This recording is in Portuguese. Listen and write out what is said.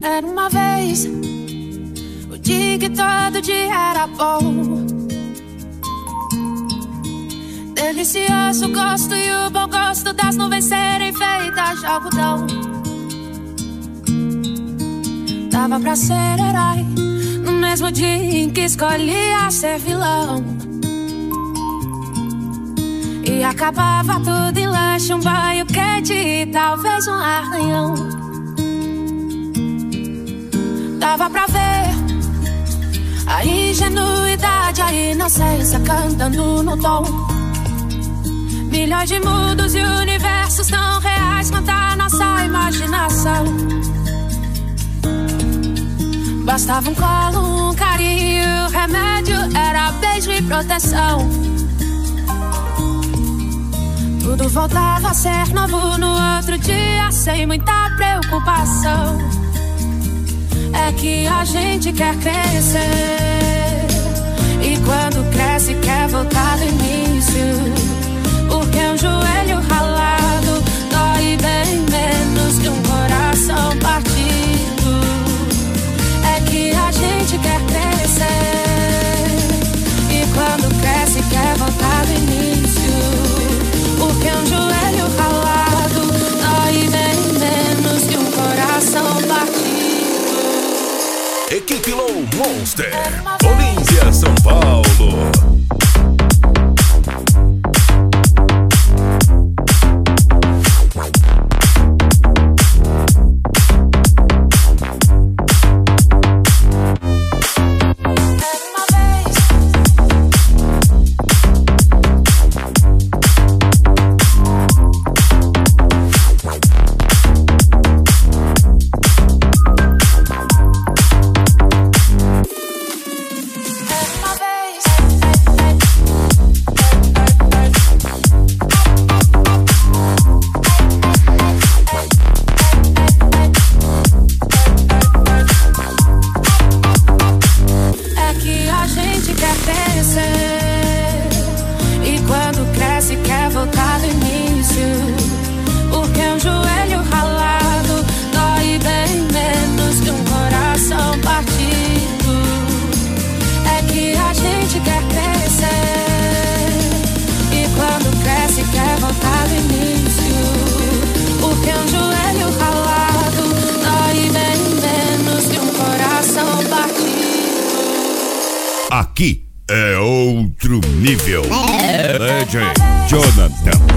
Era uma vez o dia que todo dia era bom, delicioso o gosto e o bom gosto das nuvens serem feitas de algodão. Dava pra ser herói no mesmo dia em que escolhia ser vilão. E acabava tudo em lanche, um banho quente e talvez um arranhão. Dava pra ver a ingenuidade, a inocência cantando no tom. Milhões de mundos e universos tão reais quanto a nossa imaginação. Bastava um colo, um carinho, o remédio era beijo e proteção. Tudo voltava a ser novo no outro dia, sem muita preocupação. É que a gente quer crescer, e quando cresce quer voltar do início. Porque um joelho ralado dói bem menos que um coração partido. É que a gente quer crescer, e quando cresce quer voltar do início. Porque um joelho ralado dói bem menos que um coração partido. Equipe Low Monster, Olímpia, São Paulo. Aqui é outro nível. DJ Jonathan.